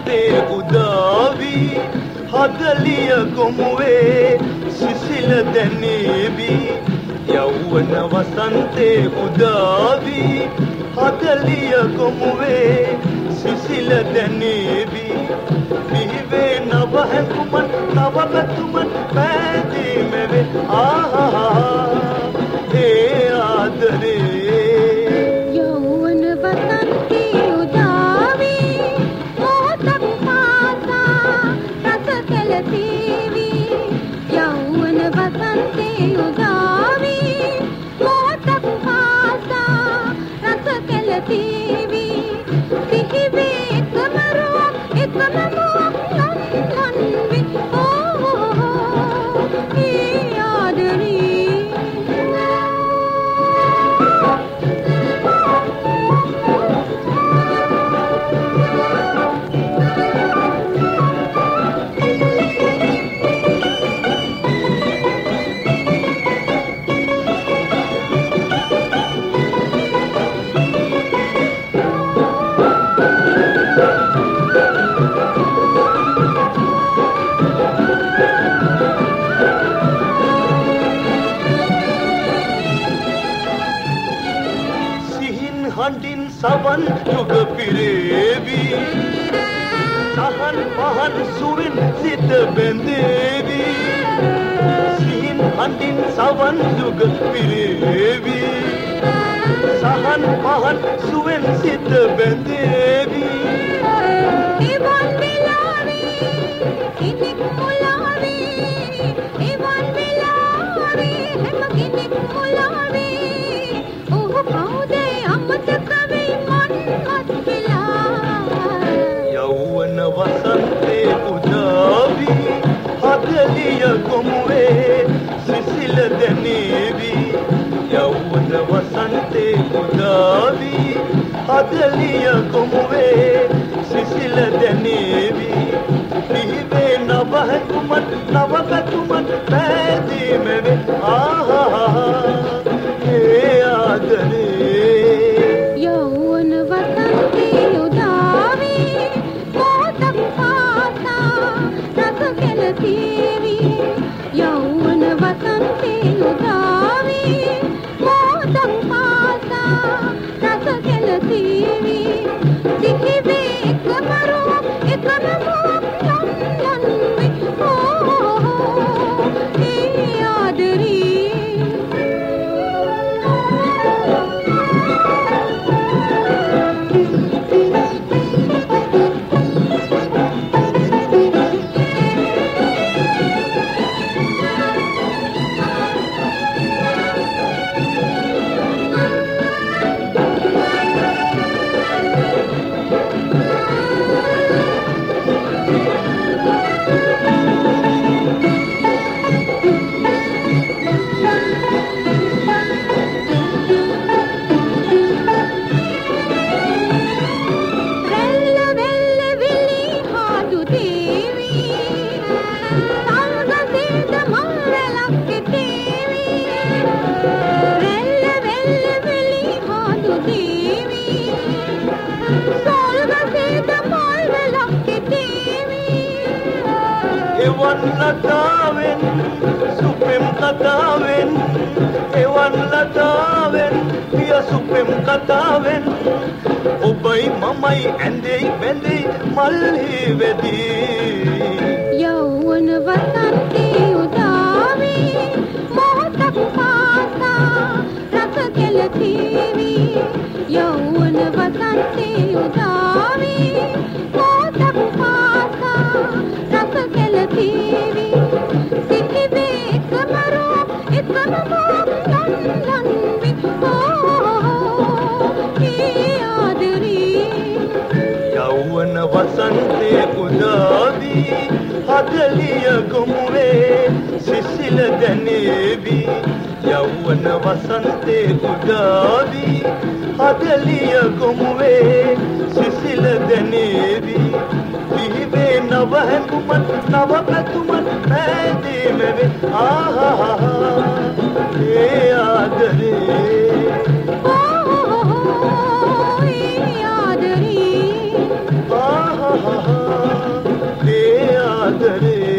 වසන්තේ උදාවි හදලිය ගොමුවේ සිසිල දැනේවි යෞවන වසන්තේ උදාවි හදලිය ගොමුවේ සිසිල දැනේවි පිහිවේ නව හැඟුමන් නව පැතුමන් පැදීමෙවේ ආහා ඒ ආදරේ යෞවන වසන්තේ උදාවි මොහොතක් පාසා රස කෙලසීවි යෞවන වසන්තේ උදාවි මොහොතක් පාසා රස කෙලසීවි සිහිවේ එකම රුවක් එකම මුවක් ලන්වි ඒ ආදරේ හඬින් සවන් යුග පිරේවි සහන් පහන් සුවින් සිත බැඳේවි සිහින් හඬින් සවන් යුග පිරේවි සහන් පහන් සුවින් සිත බැඳේවි එවන් වෙලාවේ කෙනෙක් මුලාවේ එවන් වෙලාවේ හැම කෙනෙක් මුලාවේ ඔහු කවුද අමතක වෙයි මන්වත් වෙලා යෞවන වසන්තේ උදාවි හදලිය ගොමුවේ සිසිල දැනේවි යෞවන වසන්තේ උදාවි හදලිය ගොමුවේ සිසිල දැනේවි පිහිවේ නව හැඟුමන් නව පැතුමන් පැදීමෙවේ ආහා ඒ ආදරේ යෞවන වසන්තේ උදාවි මොහොතක් පාසා රස කෙලසීවි යෞවන වසන්තේ උදාවි මොහොතක් පාසා රස කෙලසීවි සිහිවේ එකම රුවක් එකම මුවක් ලන්වි ඒ ආදරේ එවන් ලතාවෙන් සුපෙම් කතාවෙන් එවන් ලතාවෙන් පිය සුපෙම් කතාවෙන් ඔබයි මමයි ඇඳෙයි බැඳෙයි මල්හි වෙදී යෞවන වසන්තේ උදාවි මොහොතක් පාසා රස කෙලසීවි යෞවන වසන්තේ උදාවි මොහොතක් පාසා රස කෙලසීවි සිහිවේ එකම රුවක් එකම මුවක් ලන්වි ඒ ආදරේ යෞවන වසන්තේ උදාවි හදලිය ගොමුවේ සිසිල දැනේවි යෞවන වසන්තේ උදාවි හදලිය ගොමුවේ සිසිල දැනේවි පිහිවේ නව හැඟුමන් නව පැතුමන් පැදීමෙවේ ආහා ඒ ආදරේ ඒ ආදරේ ආහා ආදරේ